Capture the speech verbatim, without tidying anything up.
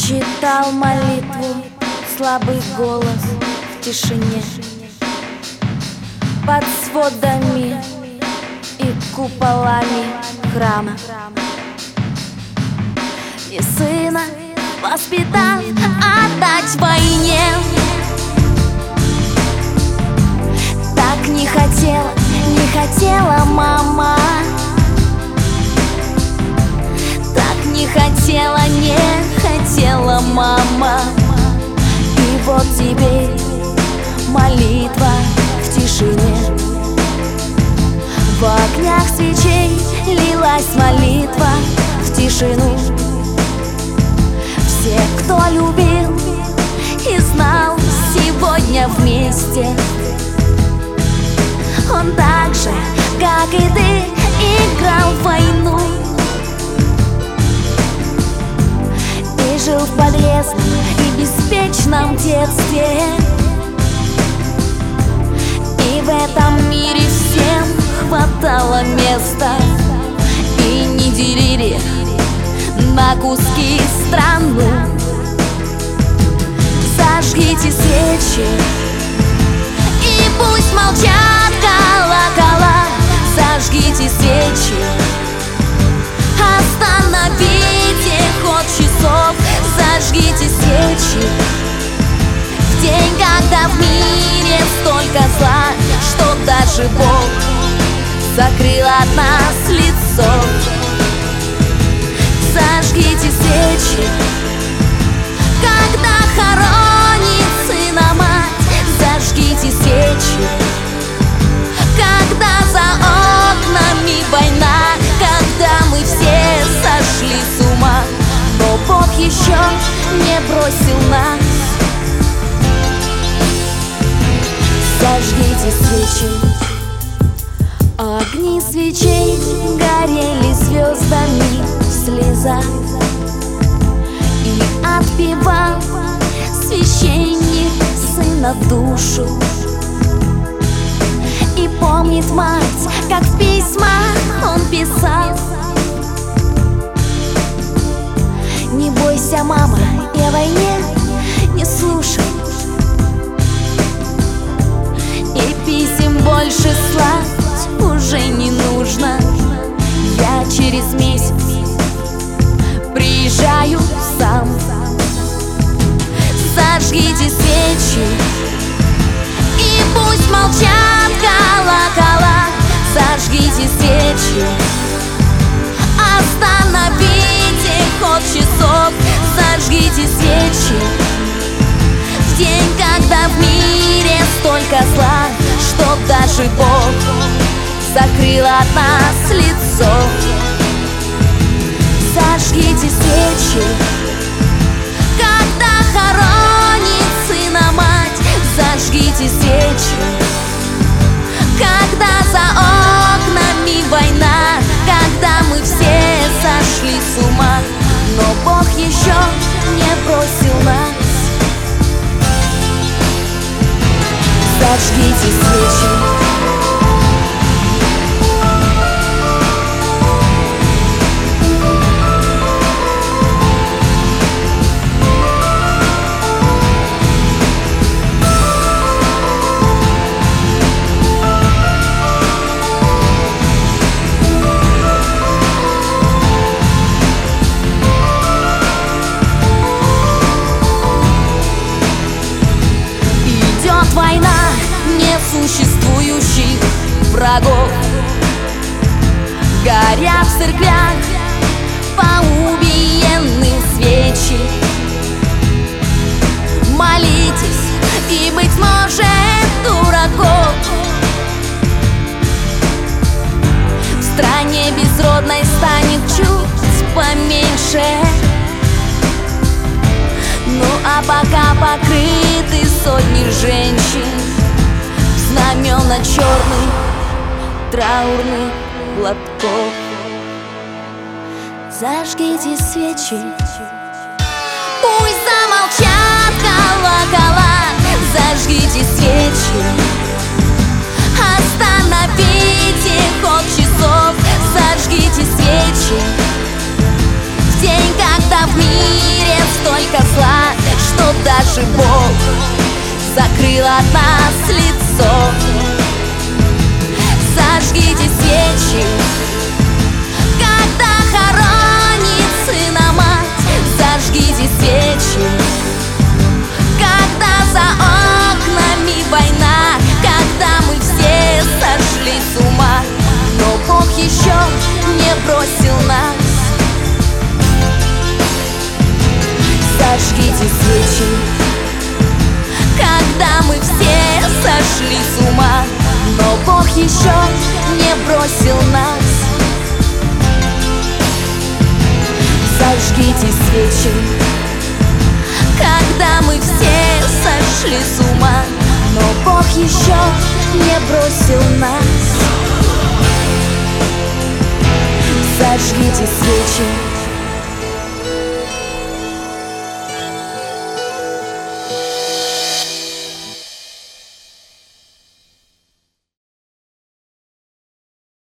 Читал молитву слабый голос в тишине, под сводами и куполами храма. И сына воспитал отдать войне. Так не хотела, не хотела мама. Так не хотела, не хотела мама. И вот теперь молитва в тишине. В огнях свечей лилась молитва в тишину. Все, кто любил и знал, сегодня вместе. Он так же, как и ты, играл в войну и жил в подъездном и беспечном детстве. И в этом мире всем хватало места, и не делили на куски страну. Зажгите свечи, и пусть молчат колокола. Зажгите свечи, остановите ход часов. Зажгите свечи в день, когда в мире столько зла, что даже Бог закрыл от нас лицо. Зажгите свечи, когда хоронит сына мать. Зажгите свечи, когда за окнами война, когда мы все сошли с ума, но Бог еще не бросил нас. Зажгите свечи. Огни свечей горели звездами в слезах, и отпевал священник сына душу. И помнит мать, как в письмах он писал: не бойся, мама, и о войне не слушай. И писем больше слать уже не нужно. Я через месяц приезжаю сам. Зажгите свечи, и пусть молчат колокола. Зажгите свечи, остановите ход часов. Зажгите свечи в день, когда в мире столько зла, что даже Бог закрыл от нас лицо. Зажгите свечи, когда хоронит сына мать. Зажгите свечи, когда за окнами война, когда мы все сошли с ума, но Бог еще не бросил нас. Зажгите свечи. Война несуществующих врагов. Горят в церквях по убиенным свечи. Молитесь, и, быть может, дураков в стране безродной станет чуть поменьше. Ну а пока покрыты сотни женщин в знамена черных траурных платков. Зажгите свечи, пусть замолчат колокола. Зажгите свечи, остановите ход часов. Зажгите свечи в день, когда в в мире столько зла, что даже Бог закрыл от нас лицо. Зажгите свечи, когда хоронит сына мать. Зажгите свечи, когда за окнами война, когда мы все сошли с ума, но Бог еще не бросил нас. Зажгите свечи, когда мы все сошли с ума, но Бог еще не бросил нас. Зажгите свечи, когда мы все сошли с ума, но Бог еще не бросил нас. Зажгите свечи,